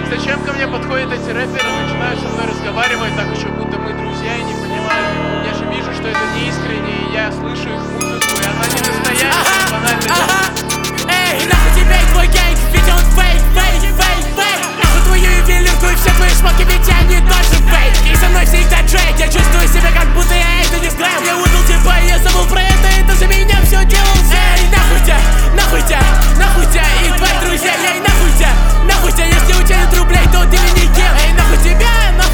Зачем ко мне подходят эти рэперы, начинают со мной разговаривать так, еще будто мы друзья, и не понимаю. Я же вижу, что это не искренне, и я слышу их музыку, и она не настоящая, банально. Эй, нахуй тебя и твой гэнг, ведь он фейк. Нахуй твою ювелирку и все твои шмотки, ведь они тоже фейк. И со мной всегда Джейк, я чувствую себя, как будто я это не сгрэм. Я удал типа, я забыл про это за меня все делал. Эй, нахуй тебя и твои друзья. Эй, нахуй тебя, если у тебя нет рублей, то ты мне никем. Эй, нахуй тебя.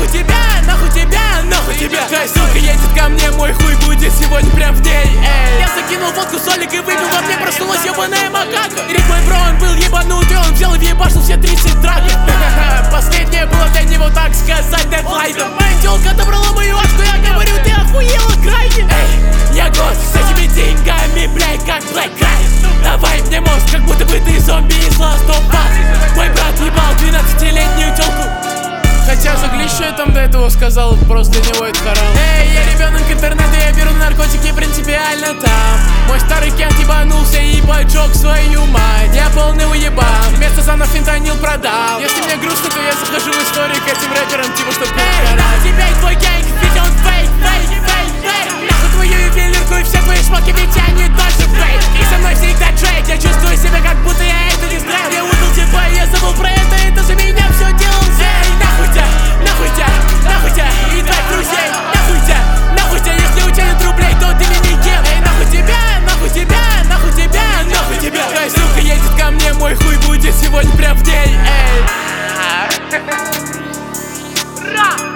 Твоя сука едет ко мне, мой хуй будет сегодня прям в ней. Эй, я закинул водку, солик и выпил, во мне проснулась ебаная макака. Рик мой бро, он был ебанутый, он взял и въебашил все 30 драк. Последнее было для него, так сказать, дедлайном. Моя тёлка отобрала мою ашку, я говорю, ты охуела крайне. Эй, я год с этими деньгами, блядь, как Black Crime. Давай мне мозг, как будто бы ты зомби из Last of Us. Мой брат ебал 12-летнюю тёлку. Хотя заглищу я там до этого сказал, просто для него это харам. Эй, я ребенок интернета, я беру наркотики принципиально там. Мой старый кент ебанулся и поджег свою мать. Я полный уебан, вместо зана фентанил продал. Если мне грустно, то я захожу в историю к этим рэперам, типа что Эй, нахуй тебя и твой гэнг, ведь он фейк. Нахуй твою ювелирку и все твои шмотки, ведь они тоже фейк. И со мной всегда Джейк, я чувствую себя, как будто я это не сгрэм. Я удал типа, я забыл про это за меня все делал. Эй, нахуй тебя и твоих друзей. Нахуй тебя, если у тебя нет рублей, то ты мне никем. Эй, нахуй тебя. Твоя сука едет ко мне, мой хуй будет сегодня прям в ней. Эй.